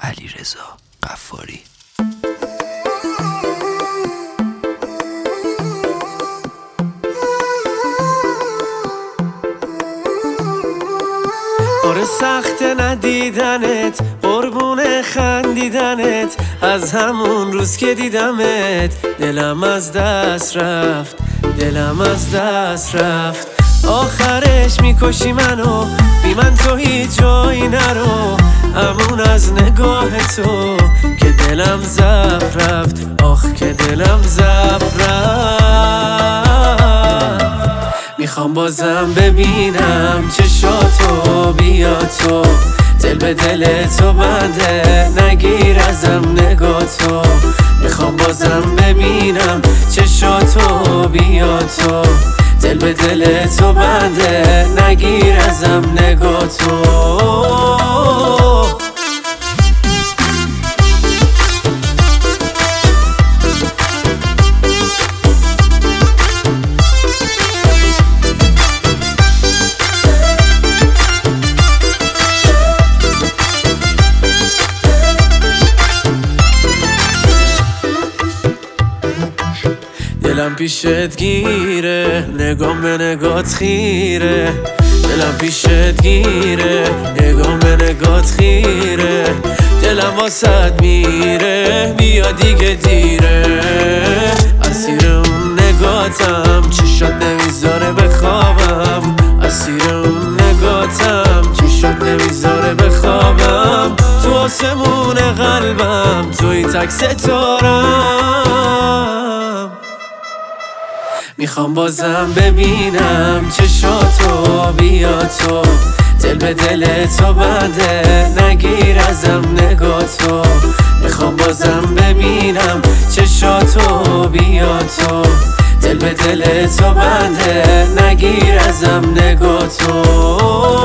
علیرضا غفاری. آره سخت ندیدنت، قربون خندیدنت، از همون روز که دیدمت دلم از دست رفت، دلم از دست رفت. آخرش میکشی منو، بی من تو هیچ جایی نرو، همون از نگاه تو که دلم ضعف رفت، آخ که دلم ضعف رفت. میخوام بازم ببینم چشاتو، بیا تو دل به دل تو بنده، نگیر ازم نگاه تو. میخوام بازم ببینم چشاتو، بیا تو دل به دل تو بنده، نگیر ازم نگاه تو. دلم پیشت گیره، نگام به نگات خیره، دلم پیشت گیره، نگام به نگات خیره، دلم واسد میره، بیا دیگه دیره. اسیر اون نگاتم، چشات نمیذاره بخوابم، اسیر اون نگاتم، چشات نمیذاره بخوابم. تو آسمون قلبم توی تک ستارم. میخوام بازم ببینم چشاتو، بیا تو دل به دل تو بنده، نگیر ازم نگاه تو. میخوام بازم ببینم چشاتو، بیا تو دل به دل تو بنده، نگیر ازم نگاه تو.